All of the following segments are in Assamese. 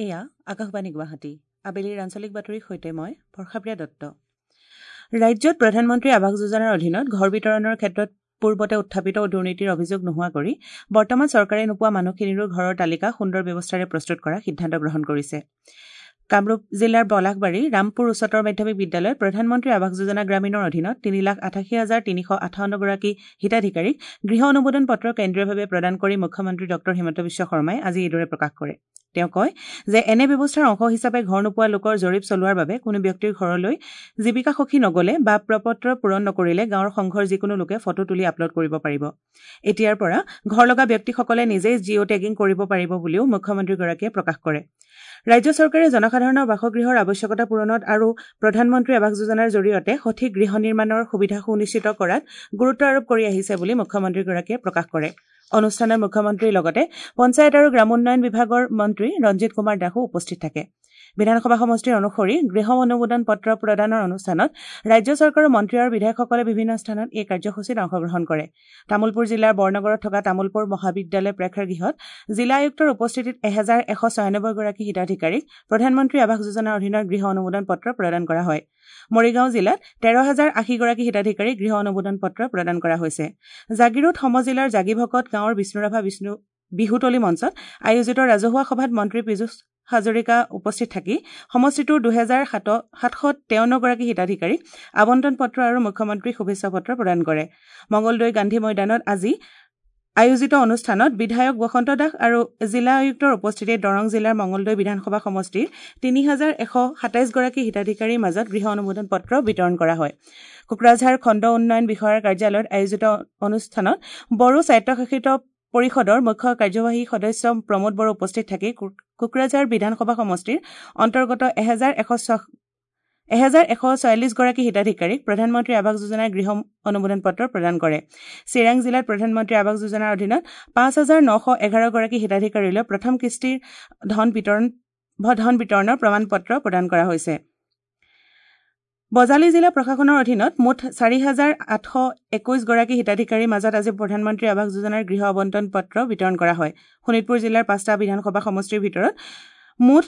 এয়া আকাশবাণী গুৱাহাটী আবেলিৰ আঞ্চলিক বাতৰিৰ সৈতে মই বৰ্ষাপ্ৰিয়া দত্ত। ৰাজ্যত প্ৰধানমন্ত্ৰী আৱাস যোজনাৰ অধীনত ঘৰ বিতৰণৰ ক্ষেত্ৰত পূৰ্বতে উত্থাপিত দুৰ্নীতিৰ অভিযোগ নোহোৱা কৰি বৰ্তমান চৰকাৰে নোপোৱা মানুহখিনিৰো ঘৰৰ তালিকা সুন্দৰ ব্যৱস্থাৰে প্ৰস্তুত কৰাৰ সিদ্ধান্ত গ্ৰহণ কৰিছে। কামৰূপ জিলাৰ বলাকবাৰী ৰামপুৰ উচ্চতৰ মাধ্যমিক বিদ্যালয়ত প্ৰধানমন্ত্ৰী আৱাস যোজনা গ্ৰামীণৰ অধীনত 3,88,358 গৰাকী হিতাধিকাৰীক গৃহ অনুমোদন পত্ৰ কেন্দ্ৰীয়ভাৱে প্ৰদান কৰি মুখ্যমন্ত্ৰী ডঃ হিমন্ত বিশ্ব শৰ্মাই আজি এইদৰে প্ৰকাশ কৰে। তেওঁ কয় যে এনে ব্যৱস্থাৰ অংশ হিচাপে ঘৰ নোপোৱা লোকৰ জৰীপ চলোৱাৰ বাবে কোনো ব্যক্তিৰ ঘৰলৈ জীৱিকা সখী নগলে বা প্ৰপত্ৰ পূৰণ নকৰিলে গাঁৱৰ সংঘৰ যিকোনো লোকে ফটো তুলি আপলোড কৰিব পাৰিব। এতিয়াৰ পৰা ঘৰ লগা ব্যক্তিসকলে নিজেই জিঅ' টেগিং কৰিব পাৰিব বুলিও মুখ্যমন্ত্ৰীগৰাকীয়ে প্ৰকাশ কৰে। ৰাজ্য চৰকাৰে জনসাধাৰণৰ বাসগৃহৰ আৱশ্যকতা পূৰণত আৰু প্ৰধানমন্ত্ৰী আৱাস যোজনাৰ জৰিয়তে সঠিক গৃহ নিৰ্মাণৰ সুবিধা সুনিশ্চিত কৰাত গুৰুত্ব আৰোপ কৰি আহিছে বুলি মুখ্যমন্ত্ৰীগৰাকীয়ে প্ৰকাশ কৰে। অনুষ্ঠানত মুখ্যমন্ত্ৰীৰ লগতে পঞ্চায়ত আৰু গ্ৰামোন্নয়ন বিভাগৰ মন্ত্ৰী ৰঞ্জিত কুমাৰ দাসো উপস্থিত থাকে। বিধানসভা সমষ্টিৰ অনুসৰি গৃহ অনুমোদন পত্ৰ প্ৰদানৰ অনুষ্ঠানত ৰাজ্য চৰকাৰৰ মন্ত্ৰী আৰু বিধায়কসকলে বিভিন্ন স্থানত এই কাৰ্যসূচীত অংশগ্ৰহণ কৰে। তামুলপুৰ জিলাৰ বৰনগৰত থকা তামুলপুৰ মহাবিদ্যালয় প্ৰেক্ষাগৃহত জিলা আয়ুক্তৰ উপস্থিতিত 1,196 গৰাকী হিতাধিকাৰীক প্ৰধানমন্ত্ৰী আৱাস যোজনাৰ অধীনত গৃহ অনুমোদন পত্ৰ প্ৰদান কৰা হয়। মৰিগাঁও জিলাত 13,080 গৰাকী হিতাধিকাৰীক গৃহ অনুমোদন পত্ৰ প্ৰদান কৰা হৈছে। জাগিৰোড সমজিলাৰ জাগিভকত গাঁৱৰ বিষ্ণুৰাভা বিহুতলী মঞ্চত আয়োজিত ৰাজহুৱা সভাত মন্ত্ৰী পীযুষ হাজৰিকা উপস্থিত থাকি সমষ্টিটোৰ 2,753 গৰাকী হিতাধিকাৰীক আবণ্টন পত্ৰ আৰু মুখ্যমন্ত্ৰীৰ শুভেচ্ছা পত্ৰ প্ৰদান কৰে। মঙলদৈ গান্ধী ময়দানত আজি আয়োজিত অনুষ্ঠানত বিধায়ক বসন্ত দাস আৰু জিলা আয়ুক্তৰ উপস্থিতিত দৰং জিলাৰ মঙলদৈ বিধানসভা সমষ্টিৰ 3,127 গৰাকী হিতাধিকাৰীৰ মাজত গৃহ অনুমোদন পত্ৰ বিতৰণ কৰা হয়। কোকৰাঝাৰ খণ্ড উন্নয়ন বিষয়াৰ কাৰ্যালয়ত আয়োজিত অনুষ্ঠানত বড়ো স্বায়ত্তশাসিত পৰিষদৰ মুখ্য কাৰ্যবাহী সদস্য প্ৰমোদ বড়ো উপস্থিত থাকি কোকৰাঝাৰ বিধানসভা সমষ্টিৰ অন্তৰ্গত 1,144 গৰাকী হিতাধিকাৰীক প্ৰধানমন্ত্ৰী আৱাস যোজনাৰ গৃহ অনুমোদন পত্ৰ প্ৰদান কৰে। চিৰাং জিলাত প্ৰধানমন্ত্ৰী আৱাস যোজনাৰ অধীনত 5,911 গৰাকী হিতাধিকাৰীলৈ প্ৰথম কিস্তিৰ ধন বিতৰণৰ প্ৰমাণ পত্ৰ প্ৰদান কৰা হৈছে। বজালী জিলা প্ৰশাসনৰ অধীনত মুঠ 4,821 গৰাকী হিতাধিকাৰীৰ মাজত আজি প্ৰধানমন্ত্ৰী আৱাস যোজনাৰ গৃহ আবণ্টন পত্ৰ বিতৰণ কৰা হয়। শোণিতপুৰ জিলাৰ 5টা বিধানসভা সমষ্টিৰ ভিতৰত মুঠ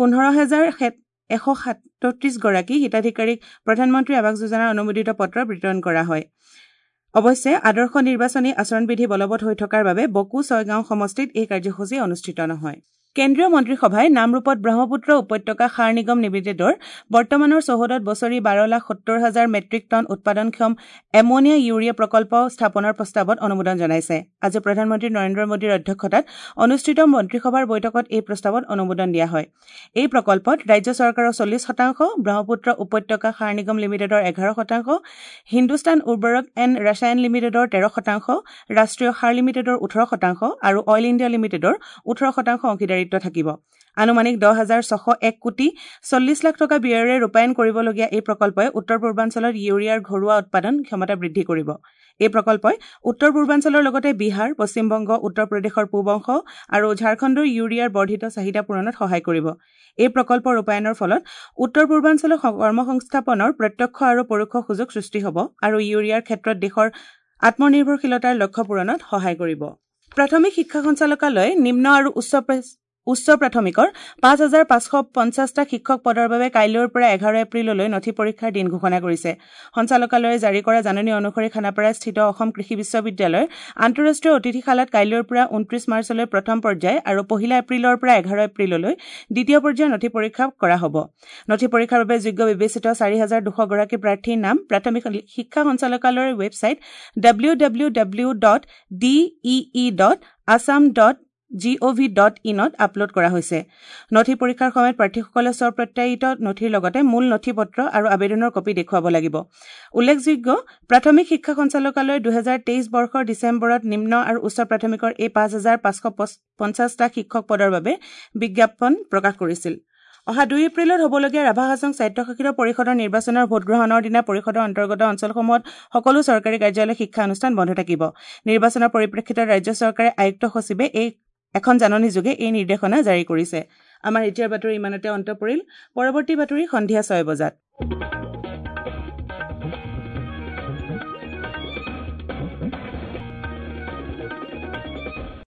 15,137 গৰাকী হিতাধিকাৰীক প্ৰধানমন্ত্ৰী আৱাস যোজনাৰ অনুমোদিত পত্ৰ বিতৰণ কৰা হয়। অৱশ্যে আদৰ্শ নিৰ্বাচনী আচৰণবিধি বলবৎ হৈ থকাৰ বাবে বকো 6 গাঁও সমষ্টিত এই কাৰ্যসূচী অনুষ্ঠিত নহয়। কেন্দ্ৰীয় মন্ত্ৰীসভাই নামৰূপত ব্ৰহ্মপুত্ৰ উপত্যকা সাৰ নিগম লিমিটেডৰ বৰ্তমানৰ চৌহদত বছৰি 12,70,000 মেট্ৰিক টন উৎপাদনক্ষম এমনিয়া ইউৰিয়া প্ৰকল্প স্থাপনৰ প্ৰস্তাৱত অনুমোদন জনাইছে। আজি প্ৰধানমন্ত্ৰী নৰেন্দ্ৰ মোদীৰ অধ্যক্ষতাত অনুষ্ঠিত মন্ত্ৰীসভাৰ বৈঠকত এই প্ৰস্তাৱত অনুমোদন দিয়া হয়। এই প্ৰকল্পত ৰাজ্য চৰকাৰৰ 40%, ব্ৰহ্মপুত্ৰ উপত্যকা সাৰ নিগম লিমিটেডৰ 11%, হিন্দুস্তান উৰ্বৰক এণ্ড ৰাসায়ন লিমিটেডৰ 13%, ৰাষ্ট্ৰীয় সাৰ লিমিটেডৰ 18% আৰু অইল ইণ্ডিয়া লিমিটেডৰ 18% অংশীদাৰিত্ব থাকিব। আনুমানিক 10,601 কোটি 40 লাখ টকা ব্যয়েৰে ৰূপায়ণ কৰিবলগীয়া এই প্ৰকল্পই উত্তৰ পূৰ্বাঞ্চলত ইউৰিয়াৰ ঘৰুৱা উৎপাদন ক্ষমতা বৃদ্ধি কৰিব। এই প্ৰকল্পই উত্তৰ পূৰ্বাঞ্চলৰ লগতে বিহাৰ, পশ্চিমবংগ, উত্তৰ প্ৰদেশৰ পূব অংশ আৰু ঝাৰখণ্ডৰ ইউৰিয়াৰ বৰ্ধিত চাহিদা পূৰণত সহায় কৰিব। এই প্ৰকল্প ৰূপায়ণৰ ফলত উত্তৰ পূৰ্বাঞ্চলৰ কৰ্মসংস্থাপনৰ প্ৰত্যক্ষ আৰু পৰোক্ষ সুযোগ সৃষ্টি হ'ব আৰু ইউৰিয়াৰ ক্ষেত্ৰত দেশৰ আত্মনিৰ্ভৰশীলতাৰ লক্ষ্য পূৰণত সহায় কৰিব। প্ৰাথমিক শিক্ষা সঞ্চালকালয়ে নিম্ন আৰু উচ্চ প্ৰাথমিকৰ 5,550টা শিক্ষক পদৰ বাবে কাইলৈৰ পৰা 11 এপ্ৰিললৈ নথি পৰীক্ষাৰ দিন ঘোষণা কৰিছে। সঞ্চালকালয়ে জাৰি কৰা জাননী অনুসৰি খানাপাৰাস্থিত অসম কৃষি বিশ্ববিদ্যালয়ৰ আন্তঃৰাষ্ট্ৰীয় অতিথিশালাত কাইলৈৰ পৰা 29 মাৰ্চলৈ প্ৰথম পৰ্যায় আৰু 1 এপ্ৰিলৰ পৰা 11 এপ্ৰিললৈ দ্বিতীয় পৰ্যায়ৰ নথি পৰীক্ষা কৰা হ'ব। নথি পৰীক্ষাৰ বাবে যোগ্য বিবেচিত 4,200 গৰাকী প্ৰাৰ্থীৰ নাম প্ৰাথমিক শিক্ষা সঞ্চালকালয়ৰ ৱেবছাইট www.dee.assam.gov.in ত আপলোড কৰা হৈছে। নথি পৰীক্ষাৰ সময়ত প্ৰাৰ্থীসকলে স্বপ্ৰত্যায়িত নথিৰ লগতে মূল নথি পত্ৰ আৰু আবেদনৰ কপি দেখুৱাব লাগিব। উল্লেখযোগ্য, প্ৰাথমিক শিক্ষা সঞ্চালকালয়ে 2023 বৰ্ষৰ ডিচেম্বৰত নিম্ন আৰু উচ্চ প্ৰাথমিকৰ এই 5,550টা শিক্ষক পদৰ বাবে বিজ্ঞাপন প্ৰকাশ কৰিছিল। অহা 2 এপ্ৰিলত হ'বলগীয়া ৰাভা হাছং স্বায়ত্তশাসিত পৰিষদৰ নিৰ্বাচনৰ ভোটগ্ৰহণৰ দিনা পৰিষদৰ অন্তৰ্গত অঞ্চলসমূহত সকলো চৰকাৰী কাৰ্যালয় শিক্ষা অনুষ্ঠান বন্ধ থাকিব। নিৰ্বাচনৰ পৰিপ্ৰেক্ষিতত ৰাজ্য চৰকাৰে আয়ুক্ত সচিবে এখন জাননীযোগে এই নিৰ্দেশনা জাৰি কৰিছে। আমাৰ এতিয়াৰ বাতৰি ইমানতে অন্ত পৰিল। পৰৱৰ্তী বাতৰি সন্ধিয়া 6 বজাত।